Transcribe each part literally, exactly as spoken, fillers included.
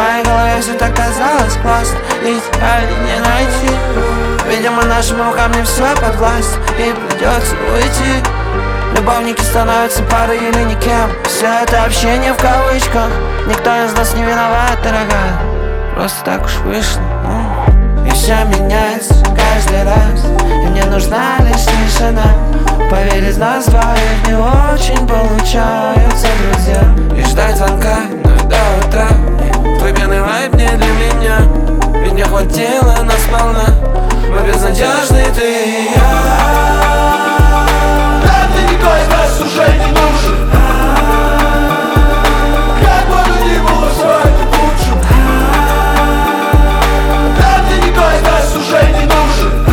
моей голове все так казалось классно, идеально не найти. Видимо, нашим рукам не все под власть, и придется уйти. Любовники становятся парой или никем. Все это общение в кавычках. Никто из нас не виноват, дорогая, просто так уж вышло. И все меняется каждый раз, и мне нужна лишь тишина. Поверь, из нас двоих не очень получаются друзья. И ждать звонка вновь до утра. Твой пьяный вайб не для меня, ведь не хватило нас сполна. Мы безнадежны, ты и я. Да мне никто из нас уже не нужен. Как буду не было сегодня лучшим. Да мне никто из нас уже не нужен.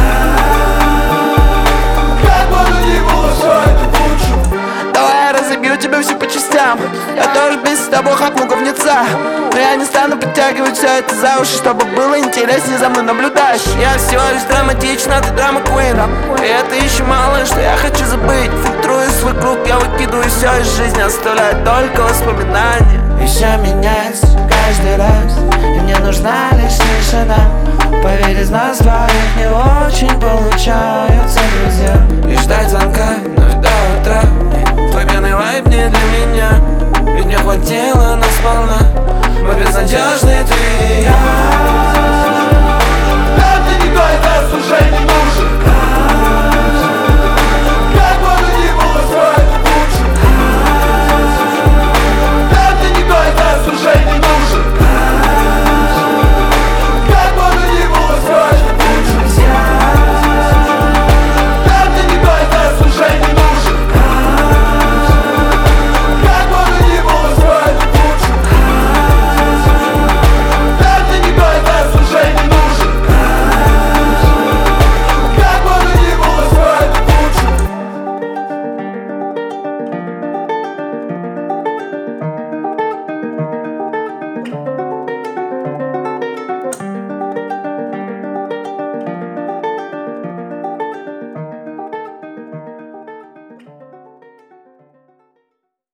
Как буду не было сегодня лучшим. Давай я разобью тебя все по частям. Я тоже без тобой хапну говнеца. Но я не стану подтягивать все это за уши, чтобы было интереснее за мной наблюдаешь. Я всего лишь драматична, ты драма квин. И это еще мало, что я хочу забыть. Фильтрую свой круг, я выкидываю все из жизни, оставляю только воспоминания. И все меняется каждый раз, и мне нужна лишь тишина. Поверь, из нас двоих не очень получается.